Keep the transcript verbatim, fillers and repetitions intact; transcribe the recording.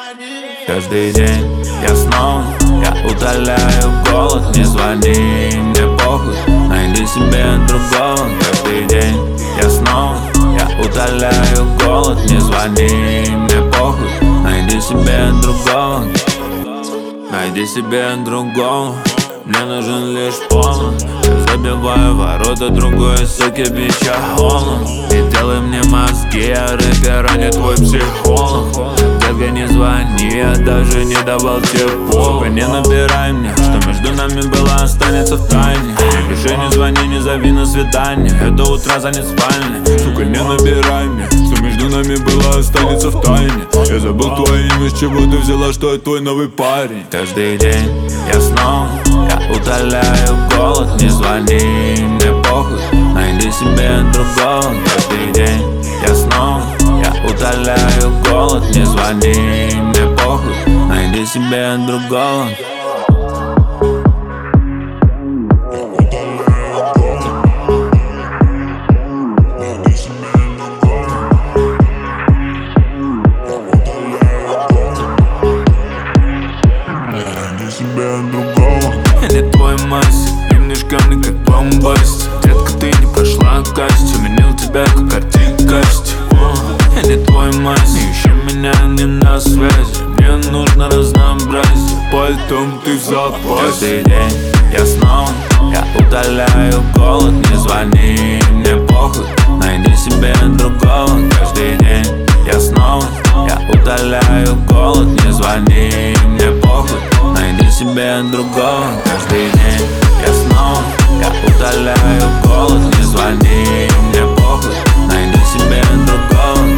Каждый день я снова, я удаляю голод. Не звони, мне похуй, найди себе другого. Каждый день я снова, я удаляю голод. Не звони, мне похуй, найди себе другого. Найди себе другого, мне нужен лишь повод. Я забиваю ворота другой суки, бича холод. И делай мне мозги, я рэпер, а не твой психолог. Детка, не звони, я даже не давал тебе повод. Не набирай мне, что между нами было, останется в тайне. Не пиши, не звони, не зови на свидание, я до утра занят спальней. Сука, не набирай мне, что между нами было, останется в тайне. Я забыл твое имя, с чего ты взяла, что я твой новый парень. Каждый день я снова, я удаляю голод. Не звони, мне похуй, найди себе другого. Каждый день я снова, я удаляю голод. Не звони, мне похуй, найди себе другого. Я не твой мастер, ремнешь ко мне как бомбаст. Детка, ты не прошла касть, заменил тебя как артикасть. Я не твой мастер, ищи меня не на связи. Мне нужно разнообразие, поэтому ты в запасе. Каждый день я снова, я удаляю голод. Не звони, мне похуй, найди себе другого. Каждый день я снова, я удаляю голод. Не звони, мне похуй, найди себе другого. Каждый день я снова, я удаляю голод. Не звони, мне похуй, найди себе другого.